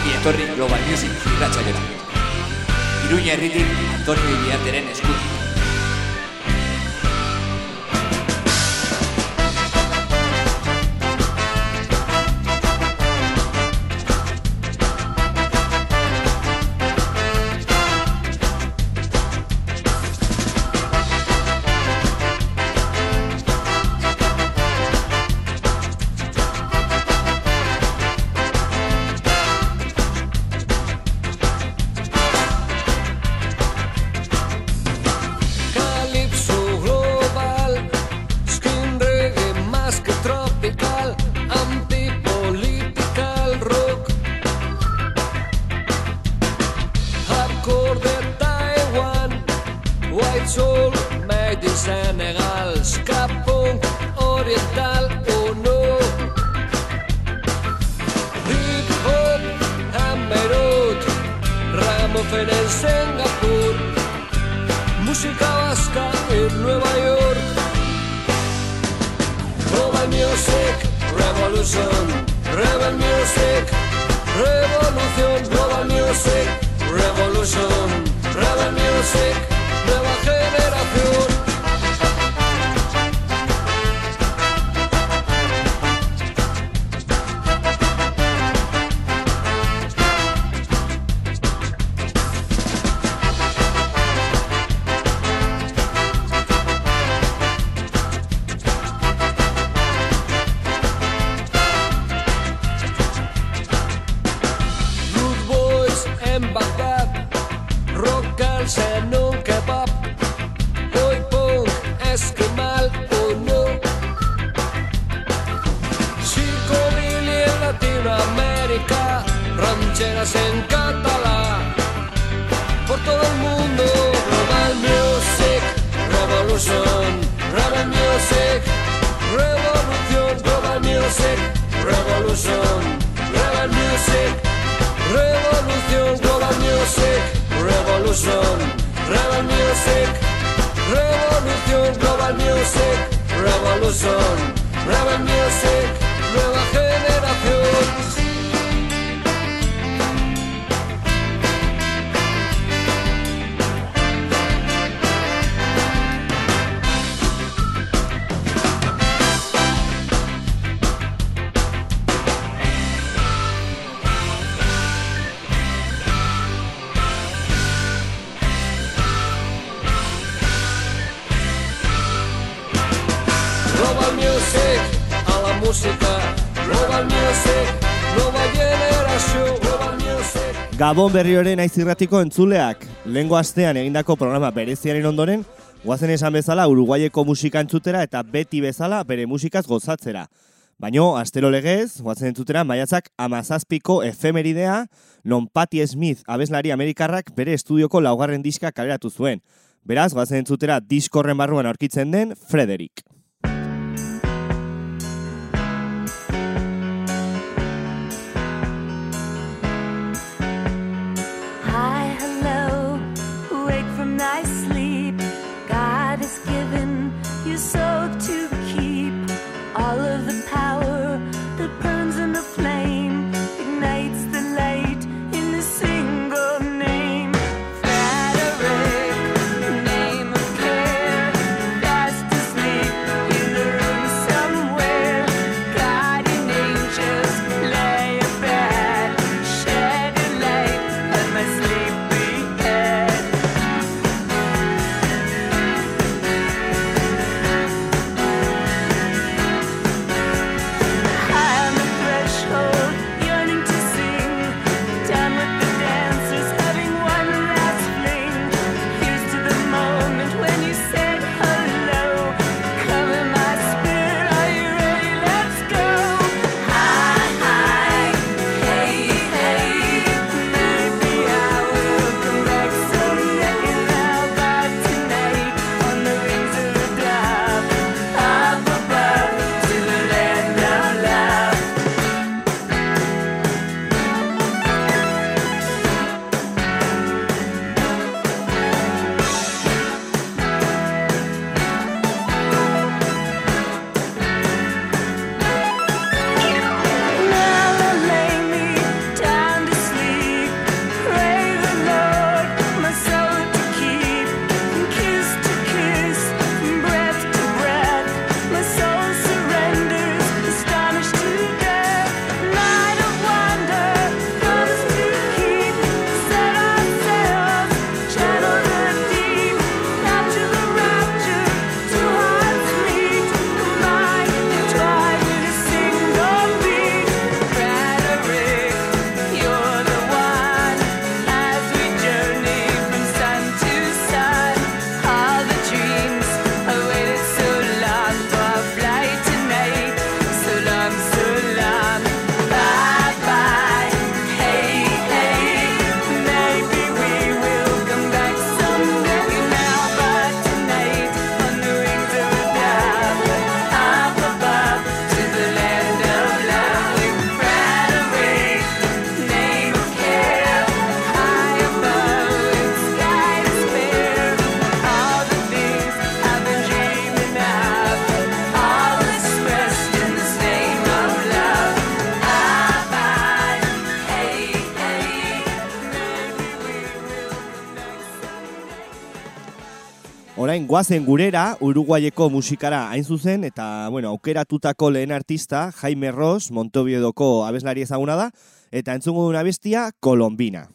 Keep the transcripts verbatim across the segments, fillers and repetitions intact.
Ongi etorri Global Music irratsaioa. Iruña herritik Antonio Iriarteren eskutik. Gabon berrioren naiz irratiko entzuleak. Lehengo astean egindako programa bereziaren ondoren, guazen esan bezala Uruguaieko musika entzutera eta beti bezala bere musikaz gozatzera. Baino, astero legez, guazen entzutera maiatzak amazazpiko efemeridea, non Patti Smith abeslari amerikarrak bere estudioko laugarren diska kaleratu zuen. Beraz, guazen entzutera diskorren barruan aurkitzen den Frederick. Threshold orain guazen gurera, Uruguaieko musikara hain zuzen, eta, bueno, aukeratutako lehen artista, Jaime Ross, Montevideoko abeslari ezaguna da, eta entzungo duna bestia, Colombina.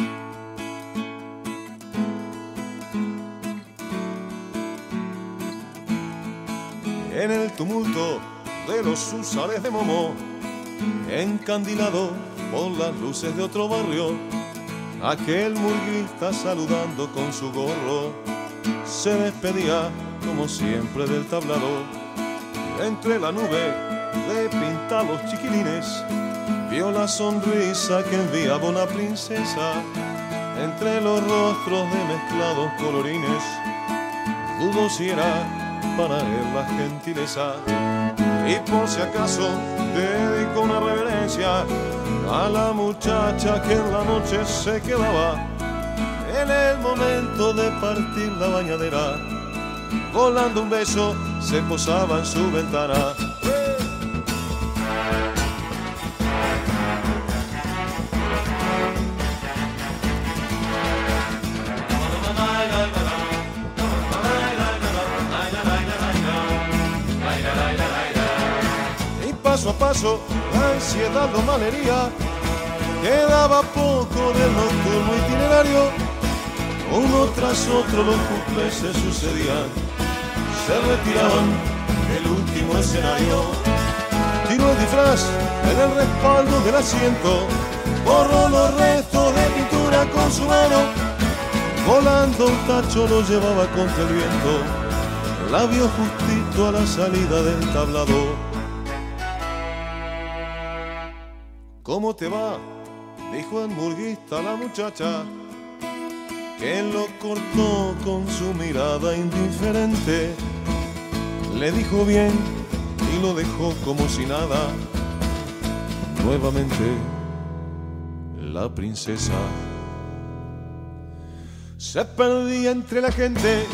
En el tumulto de los húsares de Momo, encandilado por las luces de otro barrio, aquel murguista saludando con su gorro se despedía como siempre del tablado. Entre la nube de pintados chiquilines vio la sonrisa que enviaba una princesa. Entre los rostros de mezclados colorines dudó si era para él la gentileza, y por si acaso dedicó una reverencia a la muchacha que en la noche se quedaba. En el momento de partir la bañadera, volando un beso se posaba en su ventana. Paso a paso, la ansiedad lo malhería, quedaba poco del nocturno itinerario. Uno tras otro los cumples se sucedían, se retiraban del último escenario. Tiró el disfraz en el respaldo del asiento, borró los restos de pintura con su mano. Volando un tacho lo llevaba contra el viento, la vio justito a la salida del tablado. ¿Cómo te va?, dijo el murguista a la muchacha, que lo cortó con su mirada indiferente. Le dijo bien y lo dejó como si nada. Nuevamente la princesa se perdía entre la gente.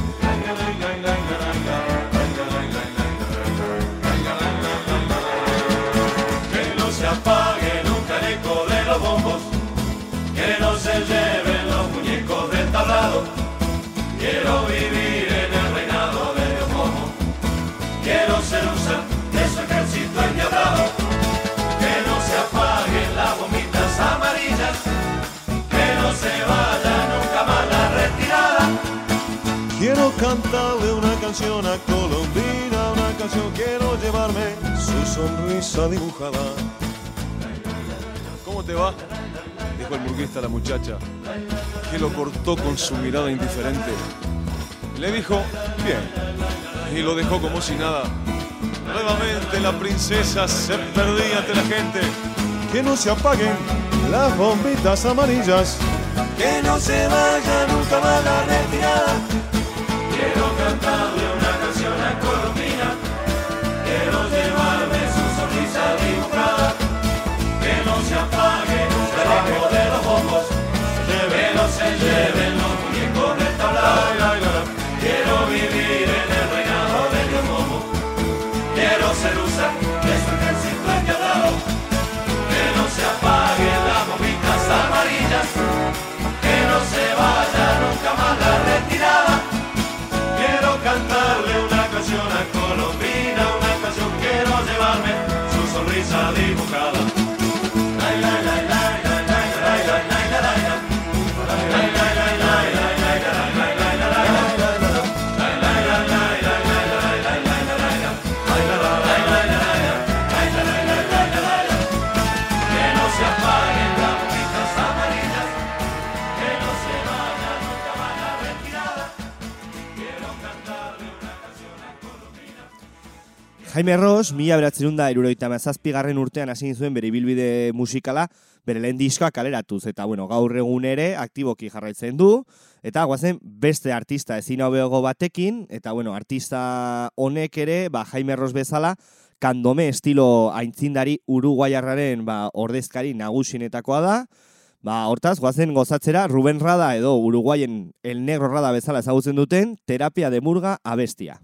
Que no se apague el eco de los bombos, que no se lleven los muñecos del tablado. Quiero vivir en el reinado de Dios Momo, quiero ser usa de su ejército endiablado. Que no se apaguen las bombitas amarillas, que no se vaya nunca más la retirada. Quiero cantarle una canción a Colombina, una canción, quiero llevarme su sonrisa dibujada. ¿Cómo te va?, dijo el murguista a la muchacha, que lo cortó con su mirada indiferente. Le dijo bien y lo dejó como si nada. Nuevamente la princesa se perdía entre la gente. Que no se apaguen las bombitas amarillas, que no se vaya nunca más la retirada. Quiero cantarle una canción a Colombina, quiero llevarme su sonrisa dibujada. Que no se apague nunca el eco de los bombos, que no se lleven los muñecos del tablado. Quiero vivir en el reinado de Dios Momo, quiero ser usa de su ejército endiablado. Que no se apaguen las bombitas amarillas, que no se vaya nunca más la retirada. Quiero cantarle una canción a Colombina, una canción, quiero llevarme su sonrisa dibujada. Jaime Ross, mila bederatziehun eta hirurogeita hamazazpigarren urtean hasi zuen bere ibilbide musikala, bere lehen diskoa kaleratuz, eta bueno, gaur egun ere aktiboki jarraitzen du, eta guazen beste artista ezin hobeago batekin, eta bueno, artista honek ere, ba, Jaime Ross bezala, kandome estilo aintzindari uruguaiarraren ba, ordezkari nagusinetakoa da. Ba, hortaz, guazen gozatzera Ruben Rada edo Uruguaien El Negro Rada bezala ezagutzen duten Terapia de Murga abestia.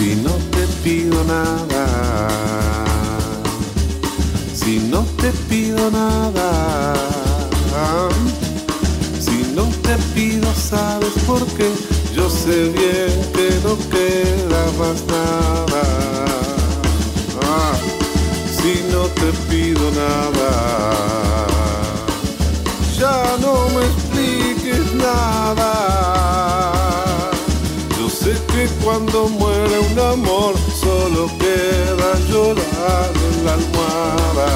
Si no te pido nada, si no te pido nada, si no te pido, ¿sabes por qué? Yo sé bien que no queda más nada. Ah, si no te pido nada, ya no me expliques nada. Yo sé que cuando muere un amor solo queda llorar en la almohada.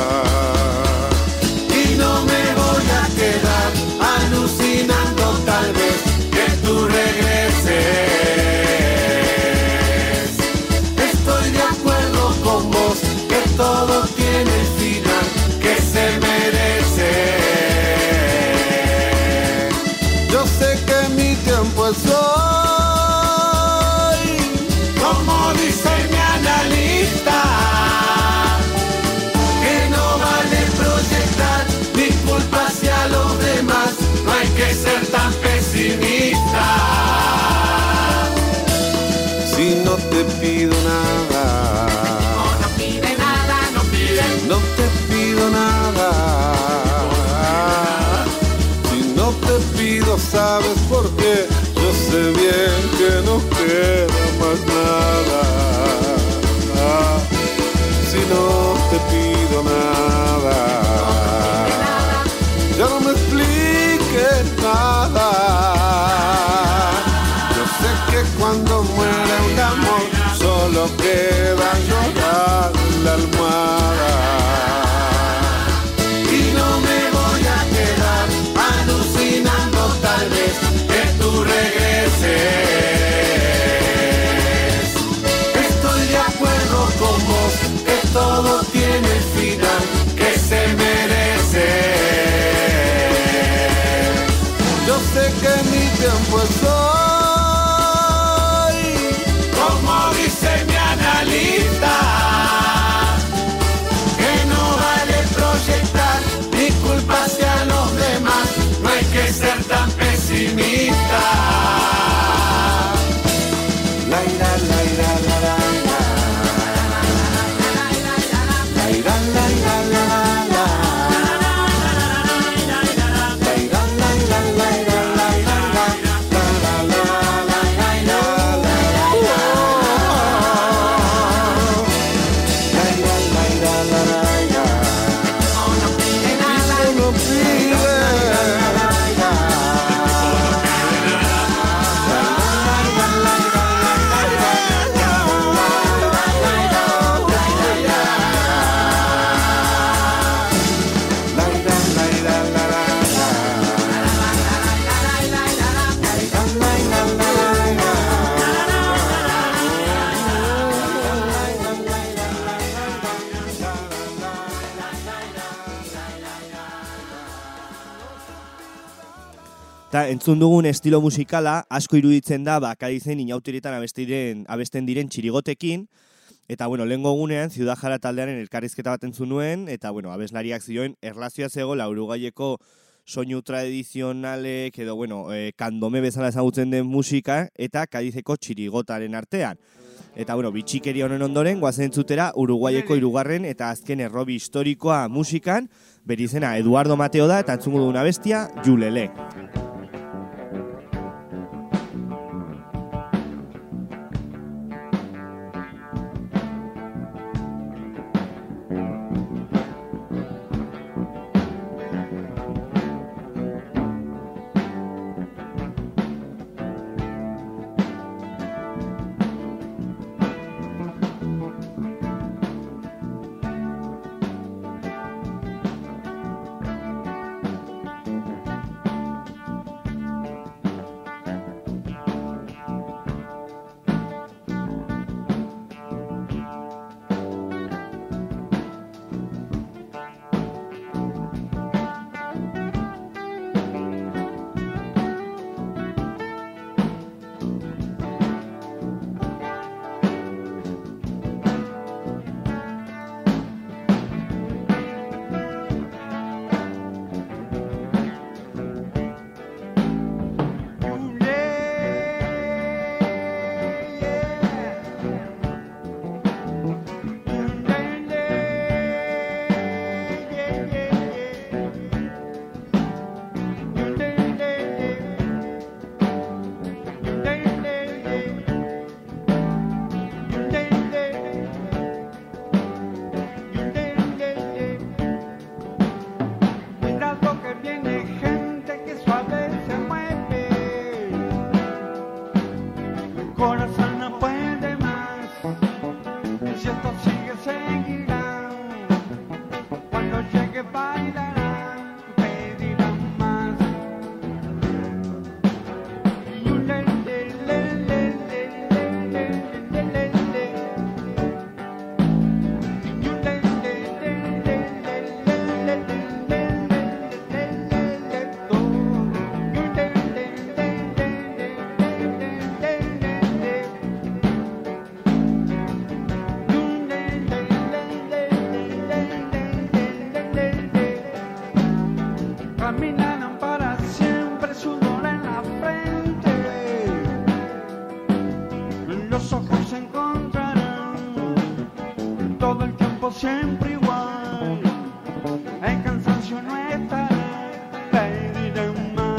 Y no me voy a quedar alucinando tal vez que tú regreses. Estoy de acuerdo con vos que todo tiene el final que se merece. Yo sé que mi tiempo es hoy, como dice mi analista, que no vale proyectar mi culpa hacia los demás, no hay que ser tan pesimista. Si no te pido nada, No, no pide nada, no pide. no te pido nada, si no te pido, ¿sabes por qué? Yo sé bien que no queda más nada. Si no te pido nada, ya no me expliques nada. Yo sé que cuando muere un amor solo queda llorar en la almohada. Y no me voy a quedar alucinando tal vez que tú regreses. Estoy de acuerdo con vos que todo tiene el final que se merece. Yo sé que mi tiempo es hoy, como dice mi analista, que no vale proyectar mi culpa hacia los demás, no hay que ser tan pesimista. La ira, la ira, la la la. La ira, la ira, la la la. La ira, la ira, la ira, la ira, la. La la la la la la la. La ira, la ira, la la la. No pide nada. Solo pide. Eta entzun dugun estilo musikala asko iruditzen da Bakaizen inautiritan abestiren, abesten diren txirigotekin. Eta, bueno, lehengo gunean, Ciudad Jara taldearen elkarrizketa bat entzun nuen, eta, bueno, abeslariak zioen, erlazioa zegoela Urugaieko soinu tradizionalek, edo, bueno, e, kandome bezala ezagutzen den musika, eta Kadizeko txirigotaren artean. Eta, bueno, bitxikeri honen ondoren, guazen entzutera Uruguaieko hirugarren eta azken errobi historikoa musikan, bere izena Eduardo Mateo da, eta entzungo duguna bestia, Julele. siempre igual. El cansancio no está, pediré más.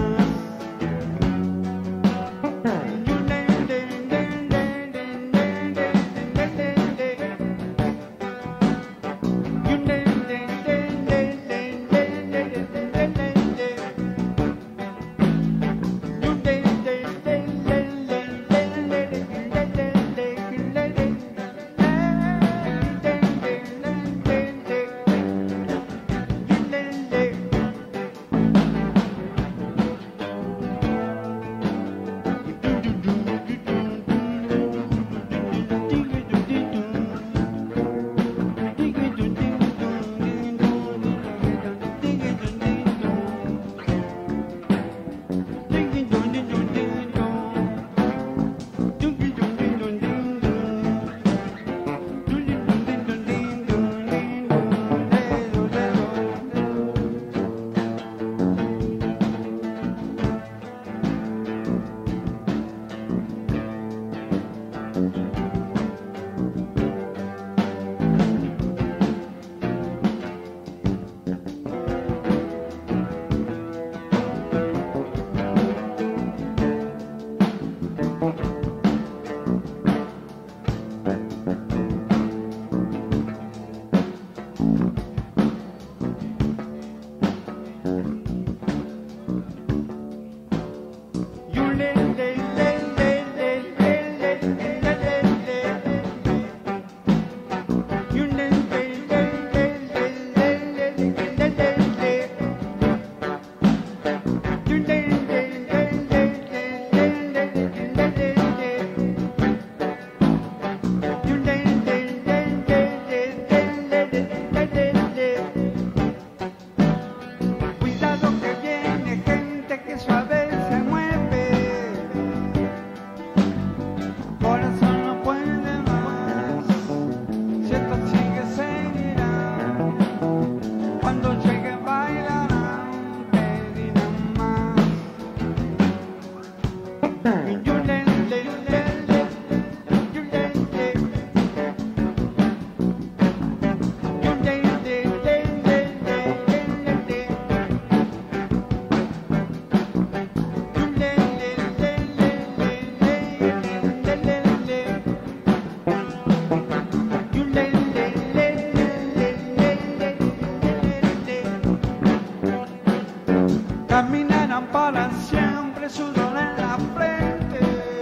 Caminarán para siempre, sudor en la frente,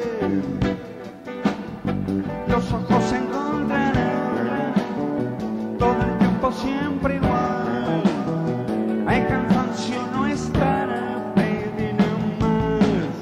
los ojos se encontrarán, todo el tiempo siempre igual, el cansancio no estará, pedirán más.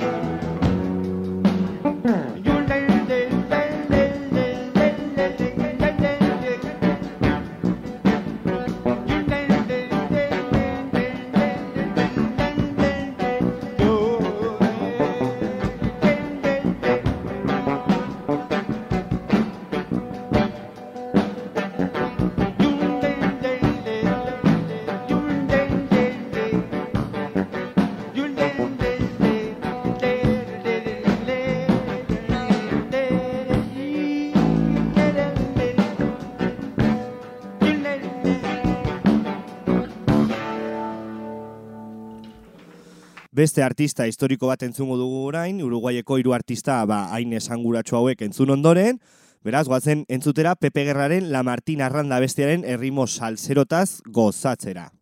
Beste artista historiko bat entzungo dugu orain, Uruguaieko hiru artista ba, hain esanguratsu hauek entzun ondoren, beraz, goazen entzutera Pepe Guerraren La Martina Arranda bestiaren errimo salserotaz gozatzera.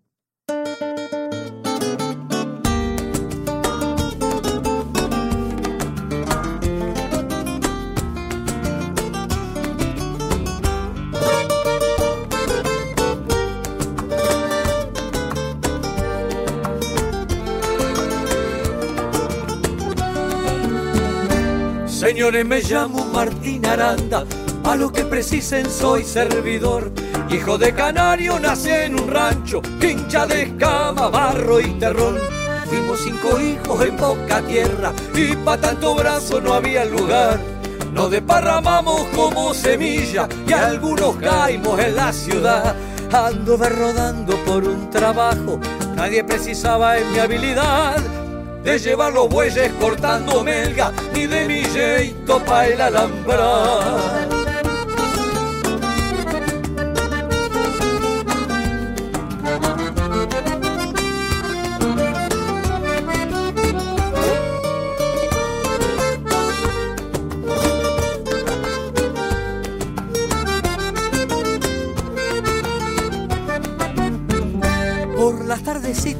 Señores, me llamo Martín Aranda, a lo que precisen soy servidor. Hijo de canario, nací en un rancho, hincha de escama, barro y terrón. Fuimos cinco hijos en poca tierra y pa' tanto brazo no había lugar. Nos desparramamos como semilla y algunos caímos en la ciudad. Anduve rodando por un trabajo, nadie precisaba en mi habilidad de llevar los bueyes cortando melga, ni de mi jeito pa' el alambrar.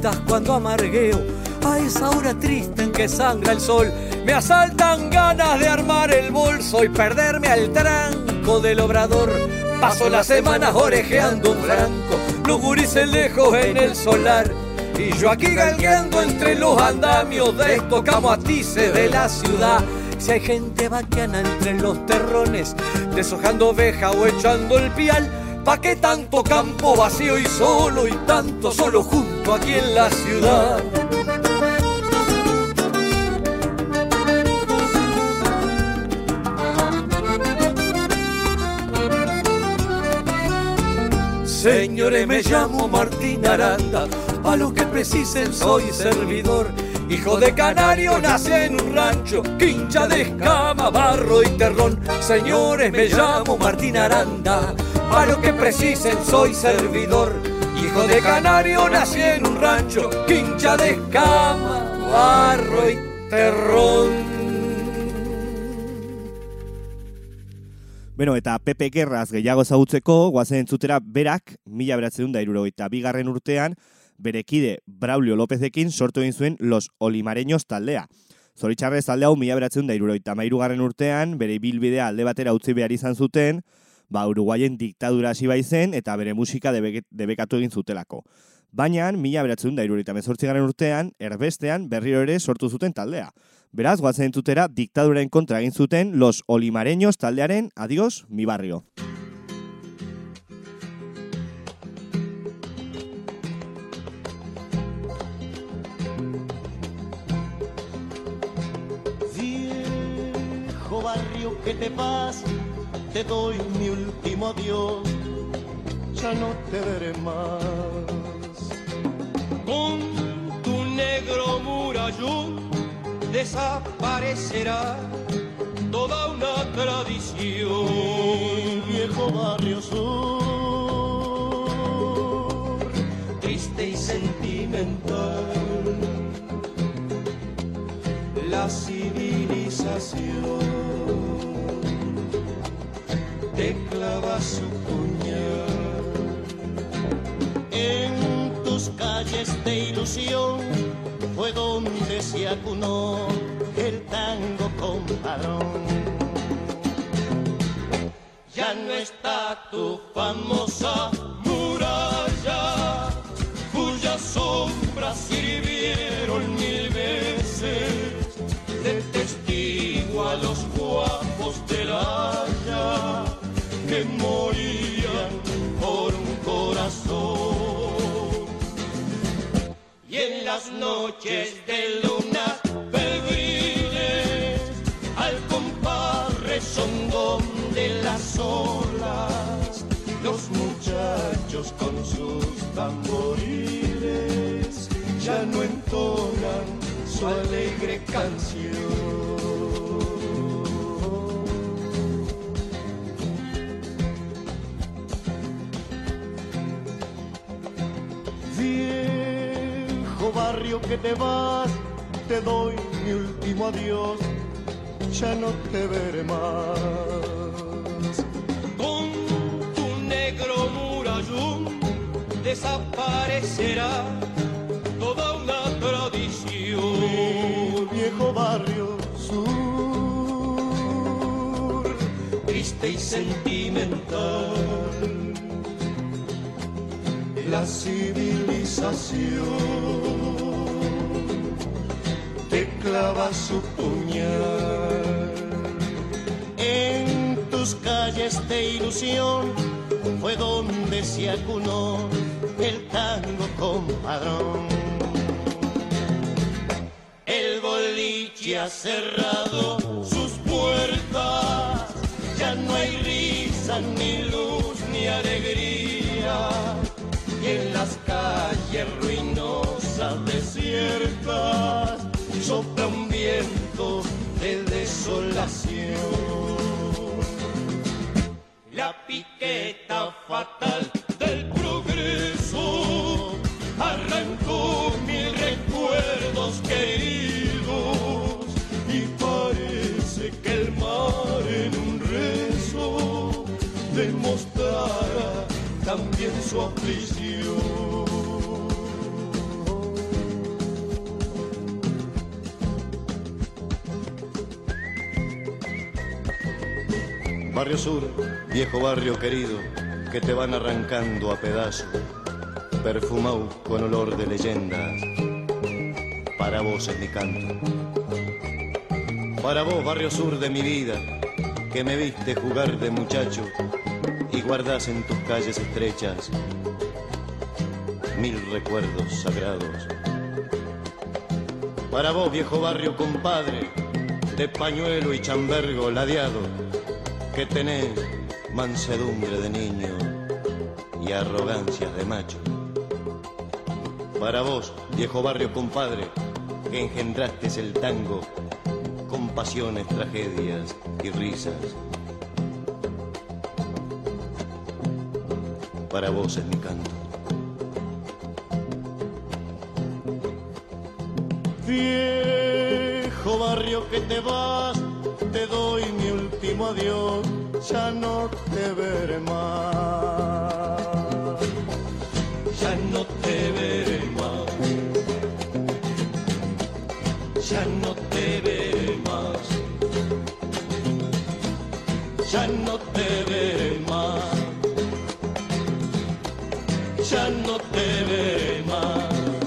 vueltas cuando amargueo, a esa hora triste en que sangra el sol, me asaltan ganas de armar el bolso y perderme al tranco del obrador. Paso las semanas orejeando un franco, los gurises lejos en el solar, y yo aquí galgueando entre los andamios de estos camatices de la ciudad. Si hay gente vaquiana entre los terrones, deshojando oveja o echando el pial, ¿pa' qué tanto campo vacío y solo y tanto solo junto aquí en la ciudad? Señores, me llamo Martín Aranda, a lo que precisen soy servidor. Hijo de canario, nací en un rancho, quincha de escama, barro y terrón. Señores, me llamo Martín Aranda, a lo que precisen soy servidor. Hijo de canario, nací en un rancho, quincha de escama, barro y terrón. Beno, eta Pepe Gerraz gehiago ezagutzeko, guazen entzutera berak, mila bederatziehun eta hirurogeita bigarren urtean, bere kide Braulio Lópezekin sortu egin zuen Los Olimareños taldea. Zoritxarrez talde hau mila bederatziehun eta hirurogeita hamairugarren urtean, bere ibilbidea alde batera utzi behar izan zuten, ba, Uruguayen diktadura hasi baizen eta bere musika debe, debekatu egin zutelako. Baina, mila bederatziehun eta hirurogeita hemezortzigarren urtean, erbestean berriro ere sortu zuten taldea. Beraz, guazen entzutera diktaduraren kontra egin zuten Los Olimareños taldearen Adiós, mi barrio. Viejo barrio que te vas, te doy mi último adiós, ya no te veré más. Con tu negro murallón desaparecerá toda una tradición. Viejo barrio sur, triste y sentimental, la civilización te clava su puñal. En tus calles de ilusión fue donde se acunó el tango compadrón. Ya no está tu famosa muralla, cuyas sombras sirvieron mil veces de testigo a los guapos del Haya que morían por un corazón. Y en las noches de luna febriles, al compás rezongón de las olas, los muchachos con sus tamboriles ya no entonan su alegre canción. Barrio que te vas, te doy mi último adiós, ya no te veré más. Con tu negro murallón desaparecerá toda una tradición. Viejo barrio sur, triste y sentimental, la civilización te clava su puñal. En tus calles de ilusión fue donde se acunó el tango compadrón. El boliche ha cerrado sus puertas, ya no hay risa, ni luz, ni alegría. Y en las calles ruinosas, desiertas, sopla un viento de desolación. La piqueta fatal del progreso arrancó mil recuerdos queridos, y parece que el mar en un rezo demostrará también su aflicción. Barrio Sur, viejo barrio querido, que te van arrancando a pedazos, perfumado con olor de leyendas. Para vos es mi canto. Para vos, Barrio Sur de mi vida, que me viste jugar de muchacho y guardás en tus calles estrechas mil recuerdos sagrados. Para vos, viejo barrio compadre, de pañuelo y chambergo ladeado, que tenés mansedumbre de niño y arrogancias de macho. Para vos, viejo barrio compadre, que engendraste el tango con pasiones, tragedias y risas. Para vos es mi canto. Viejo barrio que te vas, te doy mi último adiós, ya no te veré más, ya no te veré más, ya no te veré más, ya no te veré más, ya no te veré más.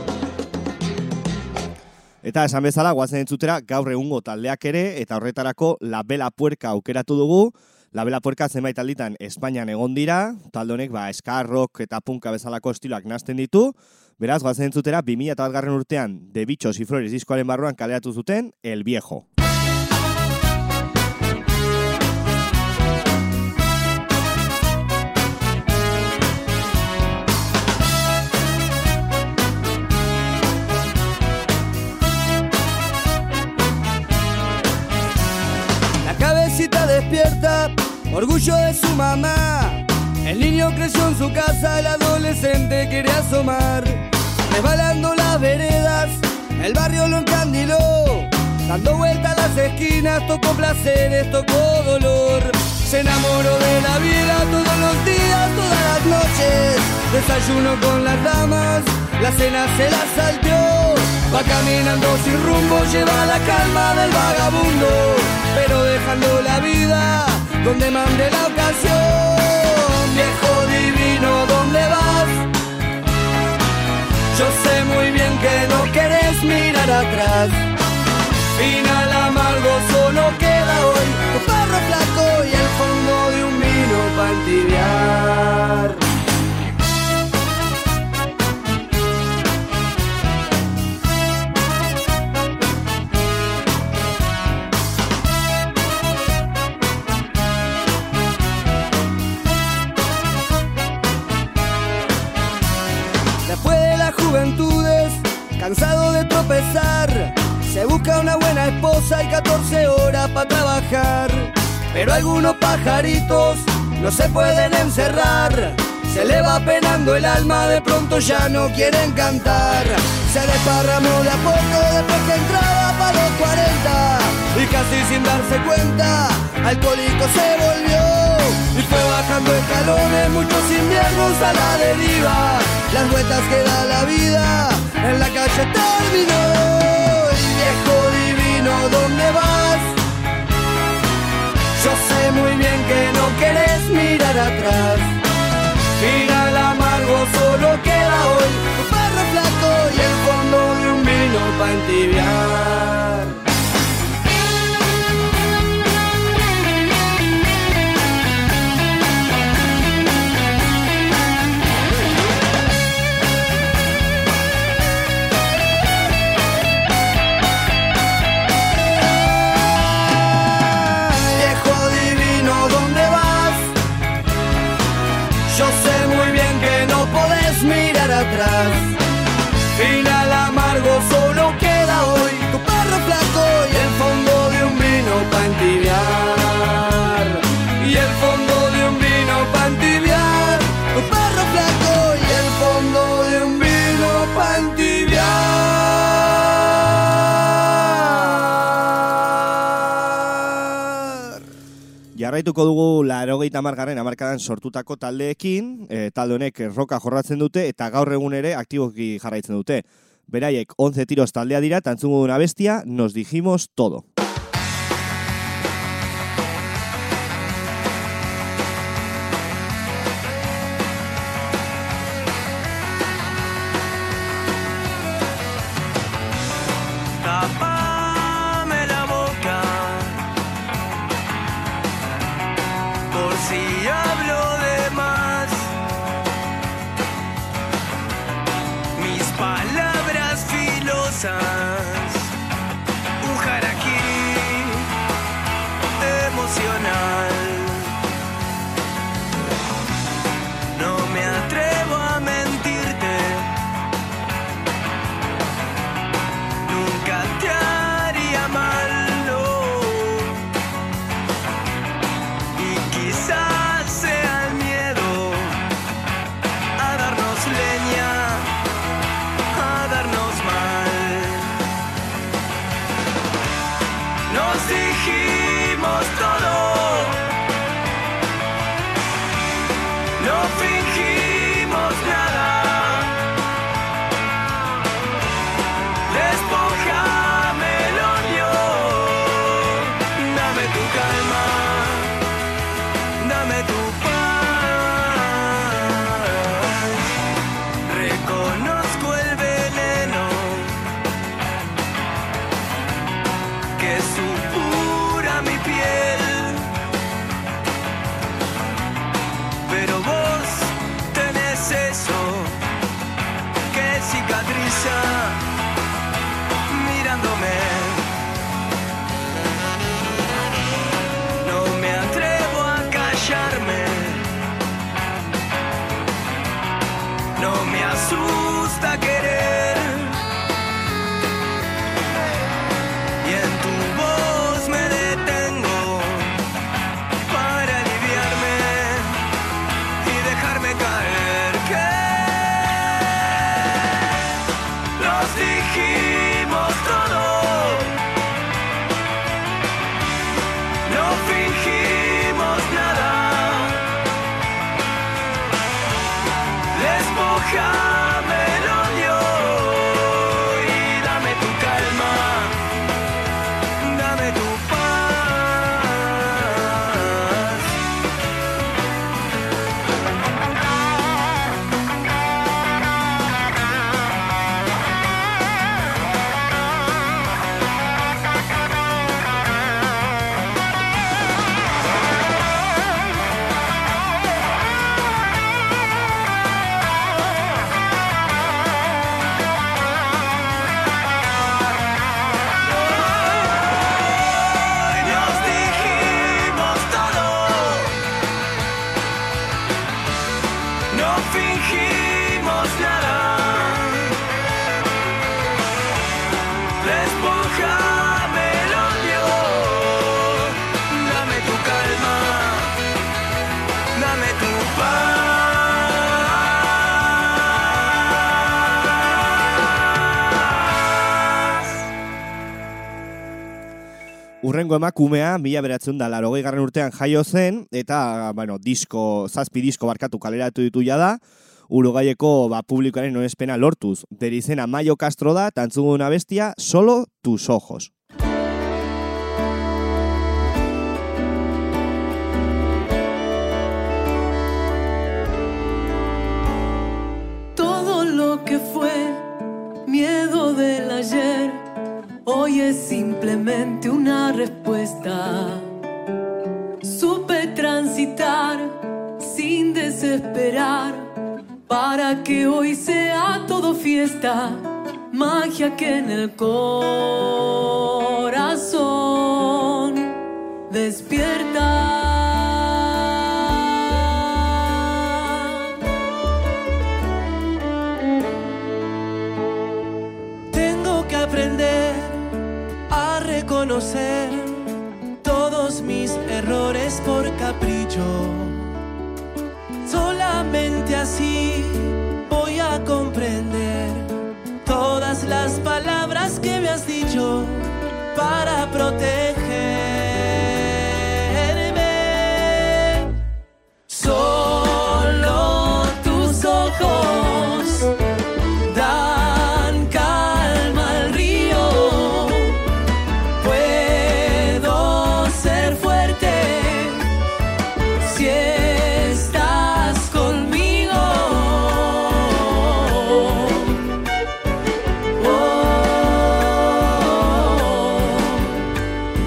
Eta esan bezala, guazen entzutera gaur egungo taldeak ere, eta horretarako La Bela Puerca aukeratu dugu. La Bela Puerca zenbait alditan Espainian egon dira, talde honek ba, ska, rock eta punka bezalako estiloak nahasten ditu. Beraz, guazen entzutera, bi mila batgarren urtean De Bichos y Flores diskoaren barruan kaleratu zuten El Viejo. Despierta, orgullo de su mamá. El niño creció en su casa, el adolescente quiere asomar. Resbalando las veredas, el barrio lo encandiló. Dando vueltas a las esquinas, tocó placeres, tocó dolor. Se enamoró de la vida todos los días, todas las noches. Desayuno con las damas, la cena se la salteó. Va caminando sin rumbo, lleva la calma del vagabundo, pero dejando la vida donde mande la ocasión. Viejo divino, ¿dónde vas? Yo sé muy bien que no querés mirar atrás. Final amargo solo queda hoy, tu perro flaco y el fondo de un vino para entibiar. Juventudes, cansado de tropezar, se busca una buena esposa y catorce horas para trabajar. Pero algunos pajaritos no se pueden encerrar, se le va penando el alma, de pronto ya no quieren cantar. Se desparramó de a poco después que entraba para los cuarenta, y casi sin darse cuenta, alcohólico se volvió. Y fue bajando escalones, muchos inviernos a la deriva. Las vueltas que da la vida, en la calle terminó. Y viejo divino, ¿dónde vas? Yo sé muy bien que no querés mirar atrás. Final amargo solo queda hoy, tu perro flaco y el fondo de un vino pa' entibiar. Mirar atrás, final amargo solo queda hoy, tu perro flaco y el fondo de un vino pa' entibiar. Y el fondo de un vino pa' entibiar, tu perro flaco y el fondo de un vino pa' entibiar. Jarraituko dugu laurogeita hamargarren hamarkadan sortutako taldeekin, e, talde honek roka jorratzen dute eta gaur egun ere aktiboki jarraitzen dute. Beraiek once tiros taldea dira, eta entzungo duna bestia, Nos dijimos todo. y hablo de más. Mis palabras filosas, un harakiri emocional. No me atrevo a mentirte, nunca te haría mal, no. Y quizás sea el miedo a darnos leña, a darnos mal. Nos dijimos todo, no fingimos nada. Despójame el odio, dame tu calma, dame tu paz. Reconozco el veneno que supura mi piel, pero vos tenés eso que cicatriza mirándome. No me atrevo a callarme, no me asusta querer, y en tu voz me detengo para aliviarme y dejarme caer. Que nos dijimos todo, no fingimos nada. Despójame el odio y dame tu calma, dame tu paz. Nos dijimos todo, no fingimos nada. Despójame el odio, dame tu calma, dame tu paz. Urrengo emakumea, mila beratzen da, larogei garren urtean jaio zen, eta, bueno, disko, zazpi disko barkatu kaleratu ditu jada, Uruguaieko ba, publikoaren onespena lortuz. Bere izena Mayo Castro da, eta entzungo una bestia, Solo tus ojos. Todo lo que fue miedo del ayer, hoy es simplemente una respuesta. Supe transitar sin desesperar, para que hoy sea todo fiesta, magia que en el corazón despierta. Tengo que aprender a reconocer todos mis errores por capricho. Solamente así voy a comprender todas las palabras que me has dicho para protegerme. Solo tus ojos dan calma al río. Puedo ser fuerte si estás conmigo. Oh,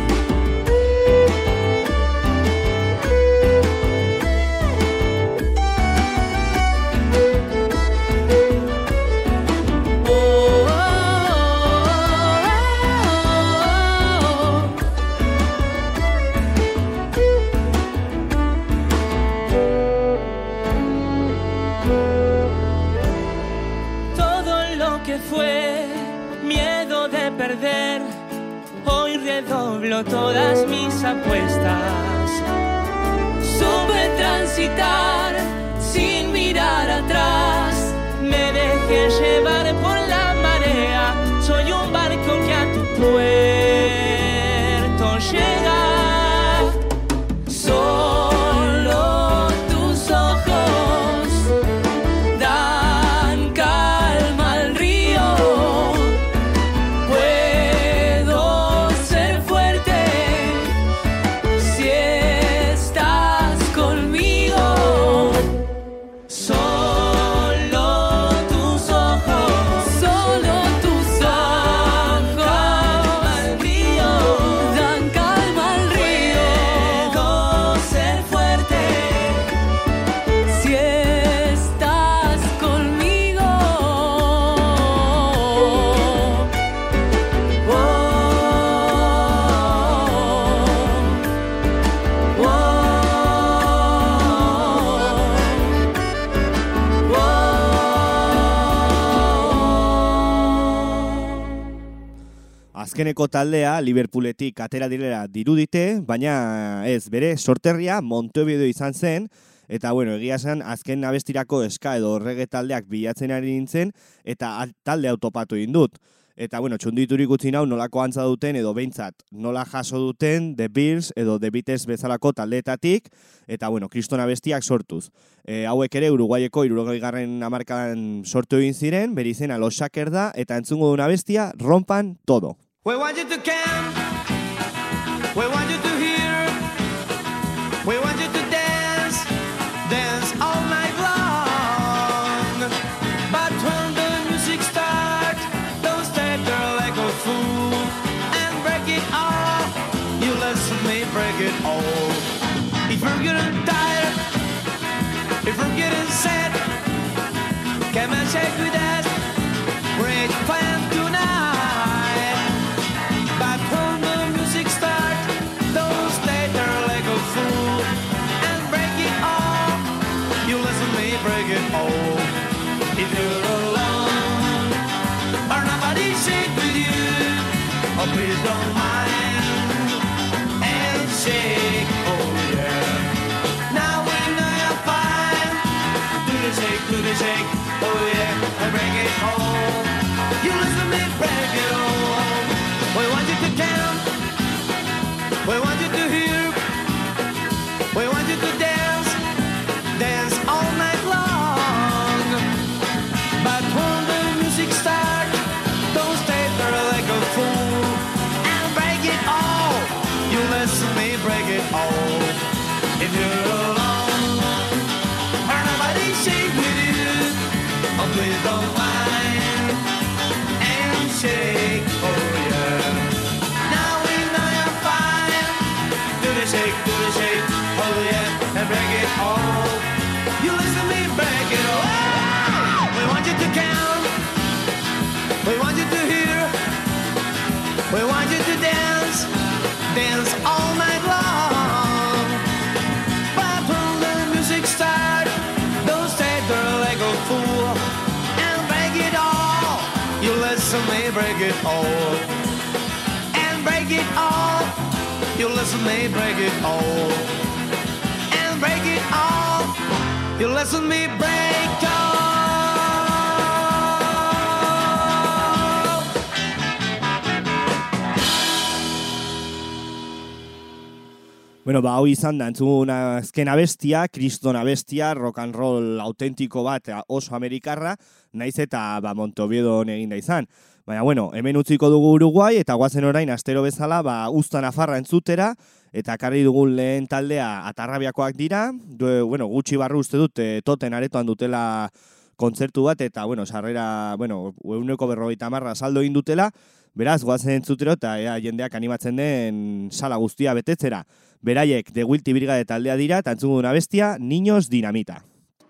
redoblo todas mis apuestas. Supe transitar sin mirar atrás, me dejé llevar por la marea, soy un barco que a tu puerto llega. Solo tus ojos dan calma al río. Puedo ser fuerte si estás conmigo. Solo tus ojos, solo tus ojos al río, dan calma al río. Puedo ser fuerte si estás conmigo. Oh, oh, Azkeneko taldea Liverpooletik atera direla dirudite, baina ez, bere sorterria Montevideo izan zen, eta bueno, egia esan azken abestirako eska edo reggae taldeak bilatzen ari nintzen, eta a- talde autopatu egin dut. Eta bueno, txunditurik utzi nau nolako antza duten edo behintzat nola jaso duten The Bears edo The Beatles bezalako taldeetatik, eta bueno, kriston abestiak sortuz. E, hauek ere Uruguaieko hirurogeigarren hamarkadan sortu egin ziren, bere izena Los Shaker da, eta entzungo duen abestia Rompan Todo. We want you to camp, we want you to hear, we want you to dance, dance all night long. But when the music starts, don't stay there like a fool and break it all. You listen me break it all. If you're getting tired, if you're getting sad, come and shake with us. Great plan tonight. But when the music starts, don't stay there like a fool and break it all. You listen to me break it all. If you're alone or nobody shake with you, oh please don't mind and shake, oh yeah. Now we know you're fine. Do the shake, do the shake, oh yeah, and break it all. You listen to me break it all. We want you to count, we want you to hear, we want you to dance, dance all night long. But when the music starts, don't stay there like a fool and break it all. You listen to me break it all. If you're alone or nobody shake with you, oh please don't mind and shake, oh yeah. Now we know you're fine. Do the shake, do the shake, oh yeah, and break it all. You listen to me break it all. We want you to count, we want you to hear, we want you to dance, dance all night long. But when the music starts, don't stay there like a fool and break it all. You listen to me break it all and break it all. You listen to me break it all and break it all. You listen to me break all. Bueno, ba, hau izan da, entzun azken abestia, kriston abestia, rock and roll autentiko bat, oso amerikarra, naiz eta ba, Montevideo egin da izan. Baina, bueno, hemen utziko dugu Uruguai, eta guazen orain astero bezala, ba, Uzta Nafarra entzutera, eta karri dugun lehen taldea Atarrabiakoak dira, du, bueno, gutxi barru uste dut, e, toten aretoan dutela kontzertu bat, eta, bueno, sarrera, bueno, euneko berrogeita marra saldo egin dutela, beraz, guazen entzutero, eta ea, jendeak animatzen den sala guztia betetzera. Beraiek The Guilty Brigade taldea dira, eta entzungo duna bestia, Niños Dinamita.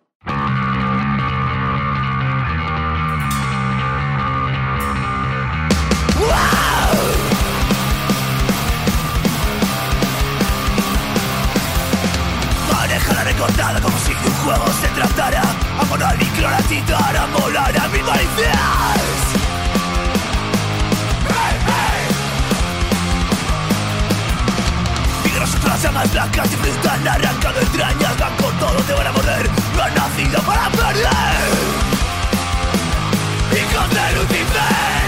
Maneja la recordada como si de un juego se tratara. Amor al micro, la citar, amor a mil malicias. Hey, hey. Las llamas blancas disfrutan arrancando entrañas, van con todo, te van a morder, no han nacido para perder. Hijos de Lucifer.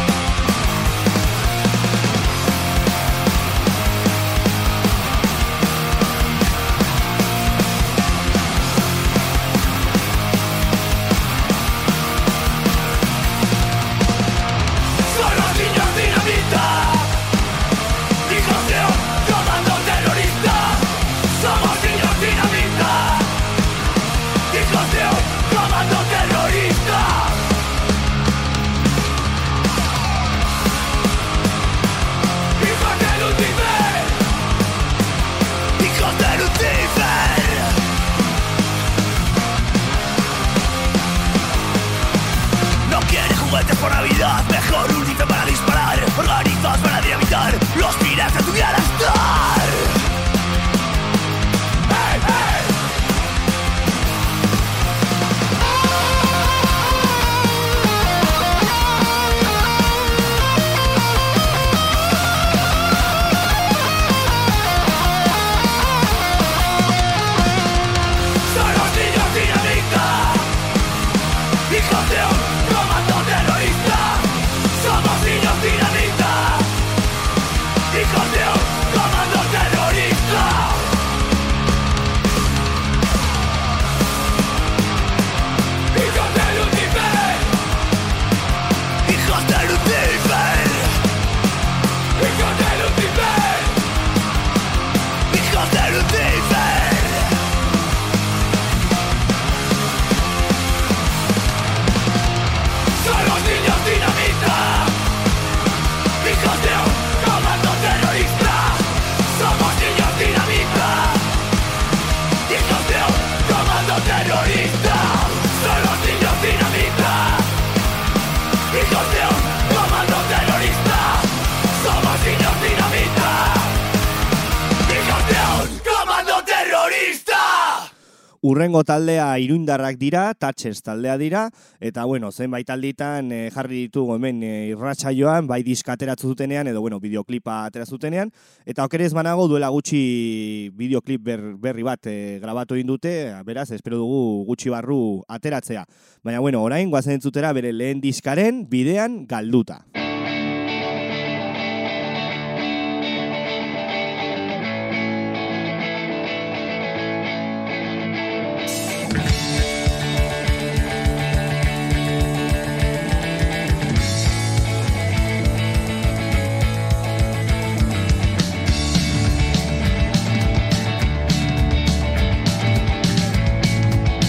Por Navidad, mejor un rifle para disparar, organizados para dinamitar los piratas de tu vida al estar. ¡Hey, hey! Son los niños dinamita, hijos de un comando terrorista. Somos niños dinamita, hijos de un comando terrorista. Hijos de Lucifer, hijos de Lucifer, hijos de Lucifer, hijos de Lucifer. Son los niños dinamita, hijos de un comando terrorista. Somos niños dinamita, hijos de un comando terrorista. Son los niños dinamita, hijos de un comando terrorista. Somos niños dinamita, hijos de un comando terrorista. Urrengo taldea iruindarrak dira, Tatxes taldea dira, eta bueno, zenbait alditan e, jarri ditugu hemen e, irratsaioan, bai diska ateratzu zutenean, edo bueno, bideoklipa ateratzu zutenean, eta okerez banago duela gutxi bideoklip ber, berri bat e, grabatu egin dute, beraz, espero dugu gutxi barru ateratzea. Baina bueno, orain goazen entzutera bere lehen diskaren bidean galduta.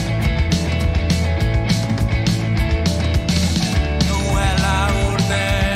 Duela urte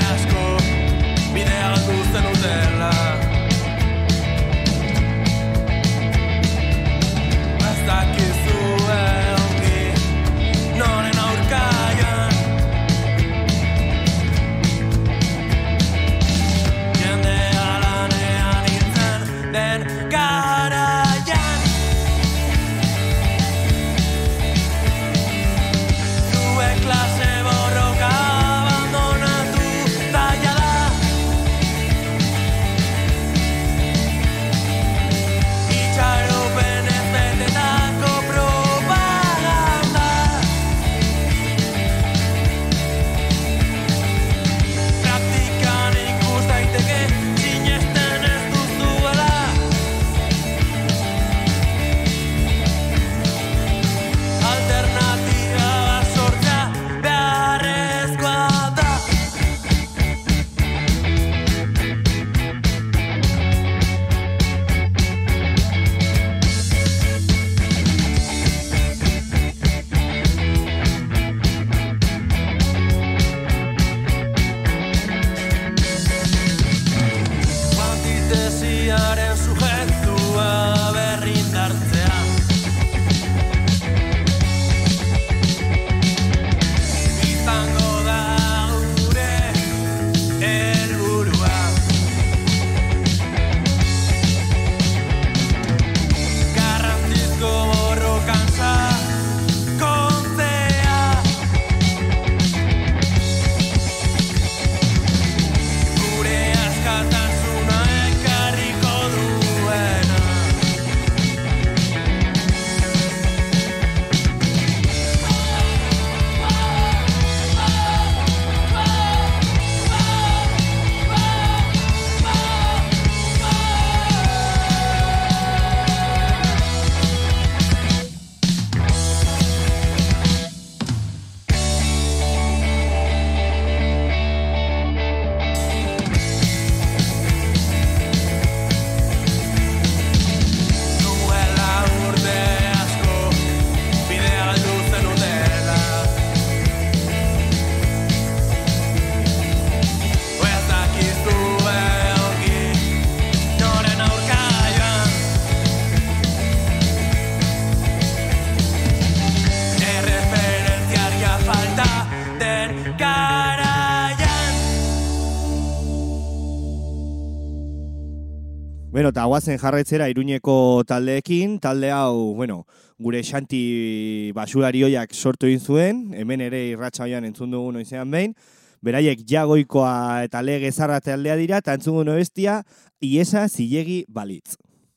Beno, eta guazen jarraitzera Iruñeko taldeekin, talde hau, bueno, gure Xanti basulari hoiak sortu egin zuen, hemen ere irratsa hoian entzun dugu noizean behin, beraiek Jagoikoa eta Lege Zarra taldea dira, eta entzun dugu bestia, Iesa zilegi balitz.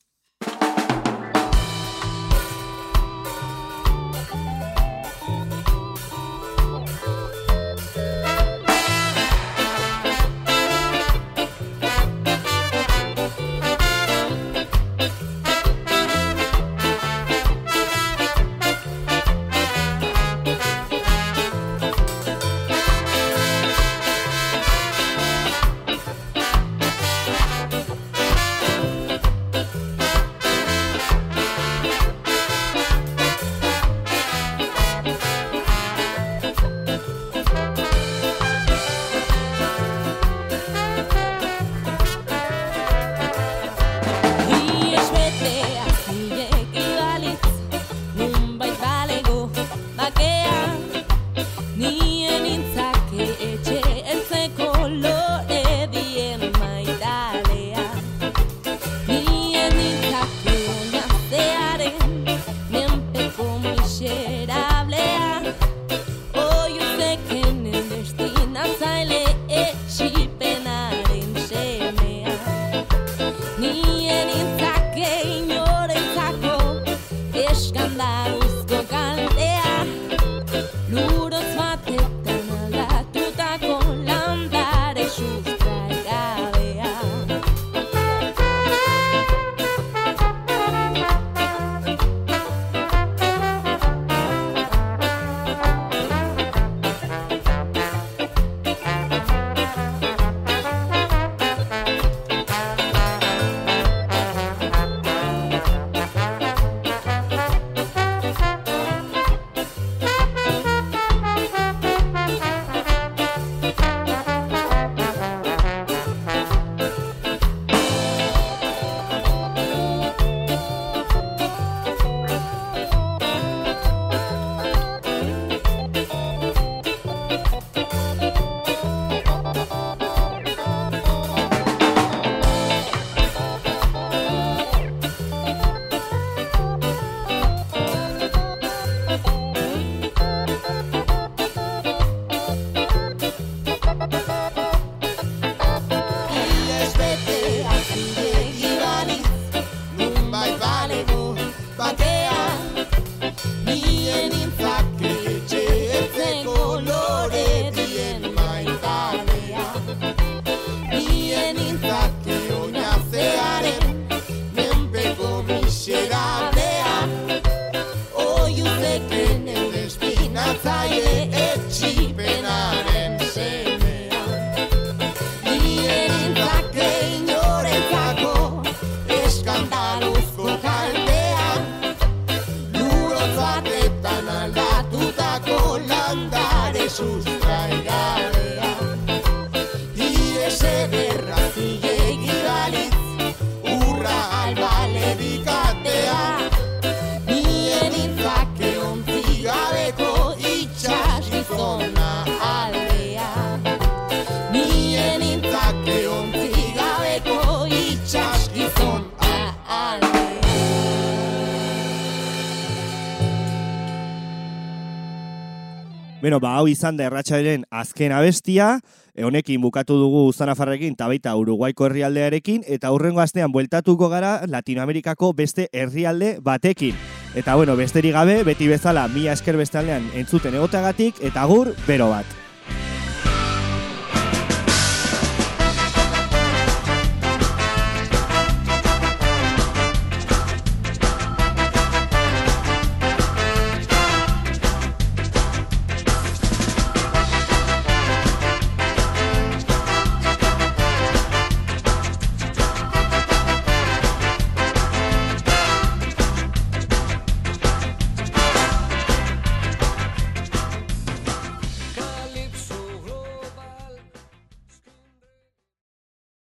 Beno, ba, hau izan da erratxaren azken abestia, e, honekin bukatu dugu Zanafarrekin eta baita Uruguaiko herrialdearekin, eta hurrengo astean bueltatuko gara Latinoamerikako beste herrialde batekin. Eta bueno, besterik gabe, beti bezala, mila esker bestaldean entzuten egoteagatik, eta gur, bero bat.